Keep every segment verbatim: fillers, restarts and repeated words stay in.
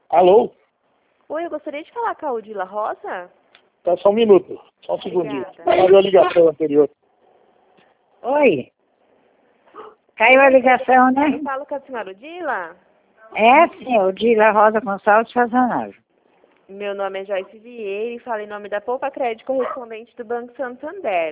Alô? Oi, eu gostaria de falar com a Odila Rosa. Tá, só um minuto. Só um segundinho. Obrigada. Caiu a ligação anterior. Oi. Caiu a ligação, né? Eu falo com a senhora Odila. É, sim, o Dila Rosa Gonçalves Fazanaro. Meu nome é Joyce Vieira e falo em nome da Poupa Crédito correspondente do Banco Santander.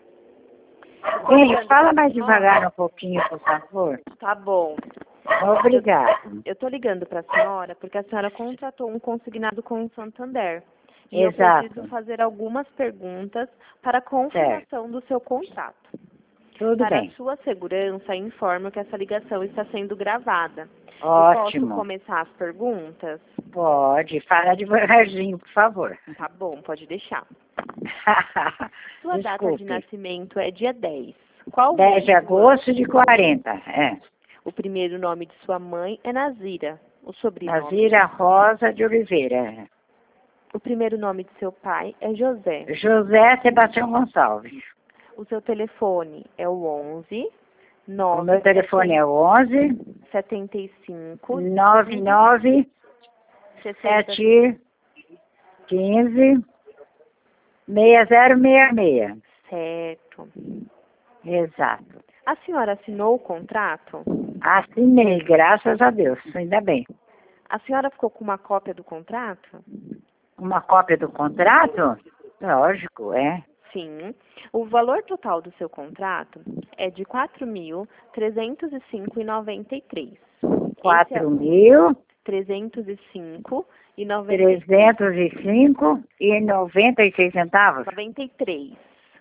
Sim, fala mais devagar um pouquinho, por favor. Tá bom. Obrigada. Eu tô ligando para a senhora porque a senhora contratou um consignado com o Santander. E Exato. eu preciso fazer algumas perguntas para a confirmação do seu contrato. Tudo Para bem. a sua segurança, informo que essa ligação está sendo gravada. Eu Ótimo. posso começar as perguntas? Pode. Fala devagarzinho, por favor. Tá bom, pode deixar. Sua data de Desculpe. nascimento é dia dez. Qual dez de mês do ano? agosto de quarenta. É. O primeiro nome de sua mãe é Nazira. O sobrenome. Nazira Rosa de Oliveira. O primeiro nome de seu pai é José. José Sebastião Gonçalves. O seu telefone é o onze O nove meu telefone é o onze setenta e cinco nove nove sessenta. sete quinze seis zero seis seis. Certo. Exato. A senhora assinou o contrato? Assinei, graças a Deus, ainda bem. A senhora ficou com uma cópia do contrato? Uma cópia do contrato? Lógico, é. Sim. O valor total do seu contrato é de quatro mil trezentos e cinco reais e noventa e três centavos. quatro mil trezentos e cinco reais e noventa e três trezentos e cinco e noventa e seis centavos. noventa e três.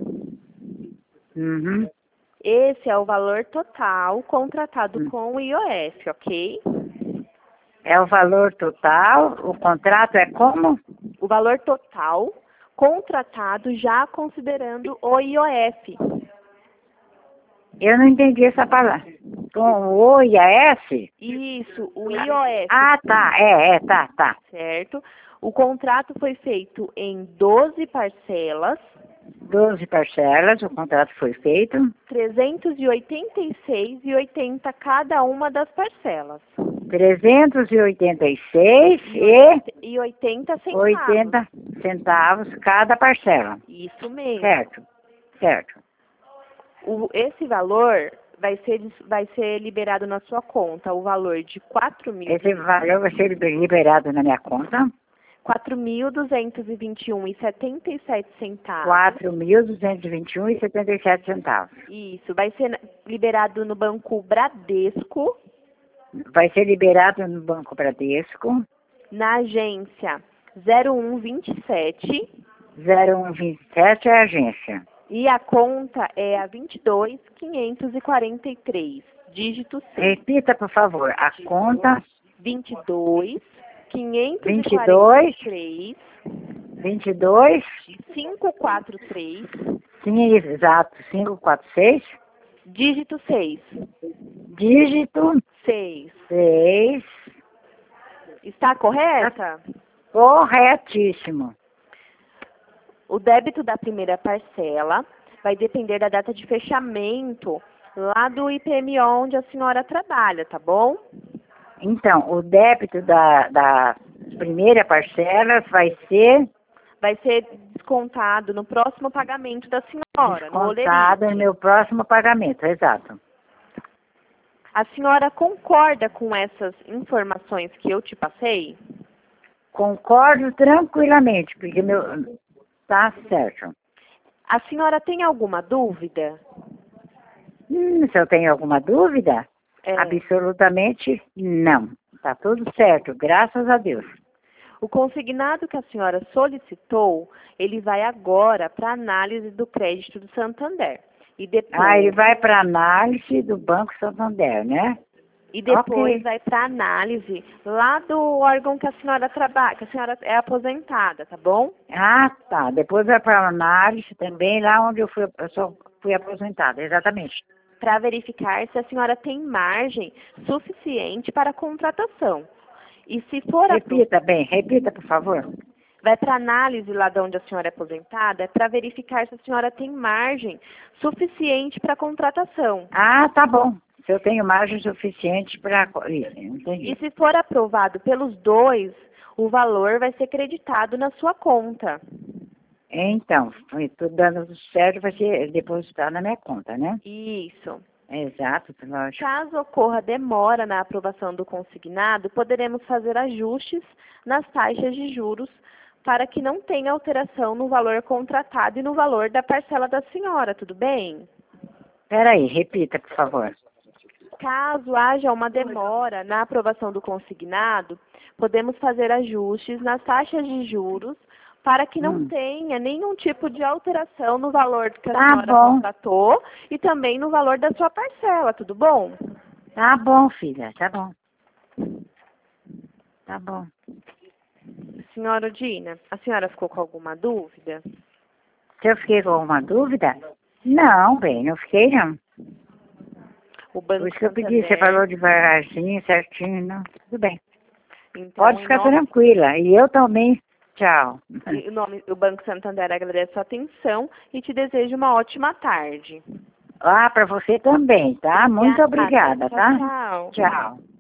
Uhum. Esse é o valor total contratado Hum. com o I O F, ok? É o valor total, o contrato é como? O valor total contratado já considerando o I O F. Eu não entendi essa palavra. Com o O e a S? Isso, o I O F. Ah, tá, é, é, tá, tá. Certo? O contrato foi feito em doze parcelas, doze parcelas, o contrato foi feito. trezentos e oitenta e seis reais e oitenta centavos cada uma das parcelas. trezentos e oitenta e seis e E oitenta centavos. oitenta centavos cada parcela. Isso mesmo. Certo, certo. O, esse valor vai ser, vai ser liberado na sua conta, o valor de quatro mil. Esse valor vai ser liberado na minha conta. quatro mil duzentos e vinte e um reais e setenta e sete centavos. quatro mil duzentos e vinte e um reais e setenta e sete centavos. Isso, vai ser liberado no Banco Bradesco, Vai ser liberado no Banco Bradesco, na agência zero um vinte e sete, zero um vinte e sete é a agência. e a conta é a vinte e dois mil quinhentos e quarenta e três, dígito seis. Repita, por favor, a conta vinte e dois mil quinhentos e vinte e quarenta dois, e três, vinte e dois, quinhentos e quarenta e três, sim, exato, cinco quatro seis, dígito seis. dígito seis. seis, Está correta? corretíssimo. O débito da primeira parcela vai depender da data de fechamento lá do I P M O onde a senhora trabalha, tá bom? Então, o débito da, da primeira parcela vai ser Vai ser descontado no próximo pagamento da senhora, no descontado no olerite. meu próximo pagamento, exato. A senhora concorda com essas informações que eu te passei? Concordo tranquilamente, porque meu... Tá certo. A senhora tem alguma dúvida? Hum, se eu tenho alguma dúvida? É. Absolutamente não. Tá tudo certo, graças a Deus. O consignado que a senhora solicitou, ele vai agora para análise do crédito do Santander. E depois, Ah, ele vai para análise do Banco Santander, né? e depois Ok. vai para análise lá do órgão que a senhora trabalha, que a senhora é aposentada, tá bom? Ah, tá. Depois vai para análise também, lá onde eu fui, eu só fui aposentada, exatamente. Para verificar se a senhora tem margem suficiente para a contratação. E se for a Repita bem, repita, por favor. vai para análise lá de onde a senhora é aposentada, para verificar se a senhora tem margem suficiente para a contratação. Ah, tá bom. se eu tenho margem suficiente para... Entendi. E se for aprovado pelos dois, o valor vai ser creditado na sua conta. Então, foi tudo dando certo, vai ser depositado na minha conta, né? Isso. Exato, lógico. Caso ocorra demora na aprovação do consignado, poderemos fazer ajustes nas taxas de juros para que não tenha alteração no valor contratado e no valor da parcela da senhora, tudo bem? Peraí, repita, por favor. Caso haja uma demora na aprovação do consignado, podemos fazer ajustes nas taxas de juros para que não Hum. tenha nenhum tipo de alteração no valor que a Tá senhora bom. contratou e também no valor da sua parcela, tudo bom? Tá bom, filha, tá bom. Tá bom. Senhora Odina, a senhora ficou com alguma dúvida? Se eu fiquei com alguma dúvida? Não, bem, não fiquei não. O Banco Por isso que eu pedi, Santander, você falou devagarzinho, certinho, não. Tudo bem. então, Pode em ficar nome- tranquila. E eu também. Tchau. e o nome do Banco Santander agradece a sua atenção e te desejo uma ótima tarde. Ah, para você também, tá? Muito obrigada, Tchau, tá? tchau. Tchau.